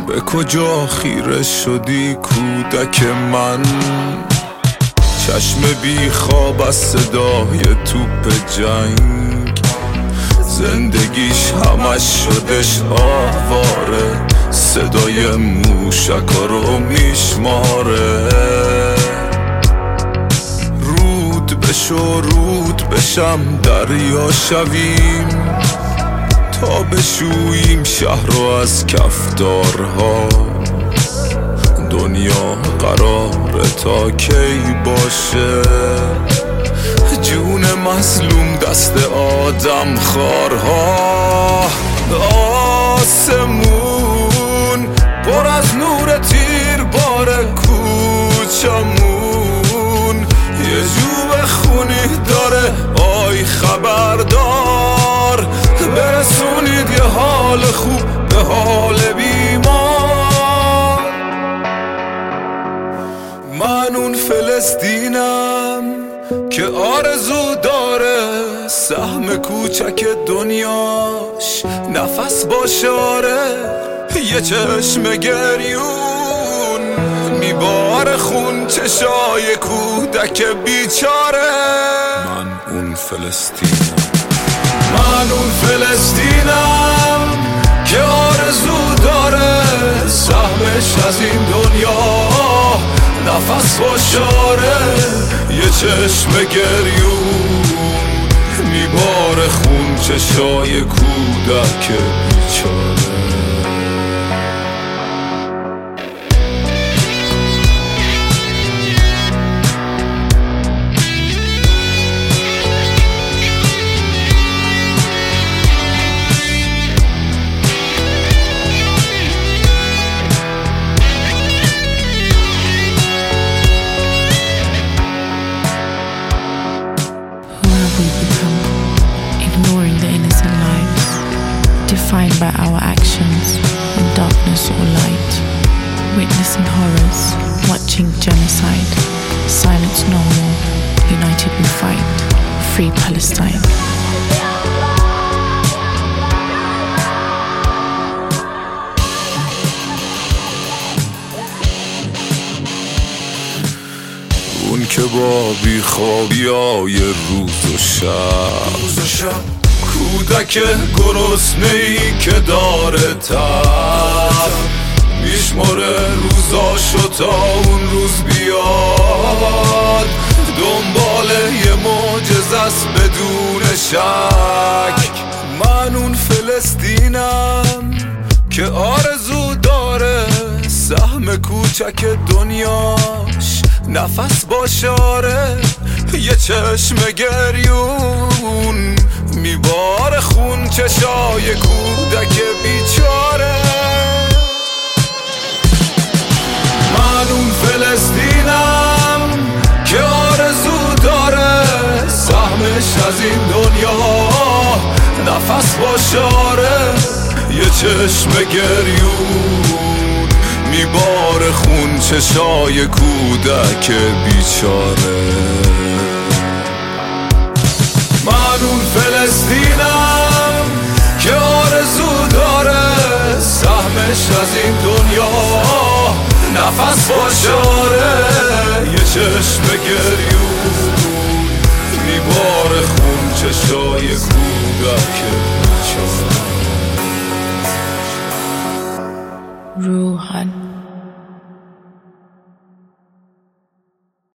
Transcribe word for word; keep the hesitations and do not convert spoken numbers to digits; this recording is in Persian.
به کجا خیره شدی کودک من؟ چشم بی خواب از صدای توپ جنگ، زندگیش همش شدش آواره، صدای موشکا رو میشماره. رود بشو رود بشم دریا شویم، تا بشوییم شهر رو از کفتارها. دنیا قراره تا کی باشه؟ جون مظلوم دست آدم خارها. آسمون پر از نور تیر بار کوچمون، یه جوب خونی داره آی خبردار. برسونید یه حال خوب به حال بیمار. من اون فلسطینم که آرزو داره سهم کوچک دنیاش نفس باشاره. یه چشم گریون میباره خون چشای کودک بیچاره. من اون فلسطینم، من اون فلسطینم که آرزو داره سهمش از این دنیا نفس باشاره. یه چشم گریون میباره خون چشای کودک بیچاره. Defined by our actions, in darkness or light, witnessing horrors, watching genocide. Silence no more, united we fight, free Palestine. اون که با بیخوابیای روز و شب، کودک گرسنه‌ای که داره تب، میشماره روزاشو تا اون روز بیاد. دنبال یه معجزه‌ست بدون شک. من اون فلسطینم که آرزو داره سهم کوچک دنیاش نفس باشاره. یه چشم گریون میباره خون چشای کودک بیچاره. من اون فلسطینم که آرزو داره سهمش از این دنیا نفس باشاره. یه چشم گریون میباره خون چشای کودک بیچاره. من اون فلسطینم که آرزو داره سهمش از این دنیا نفس باشاره. یه چشم گریون میباره خون چشای کودک بیچاره. روحان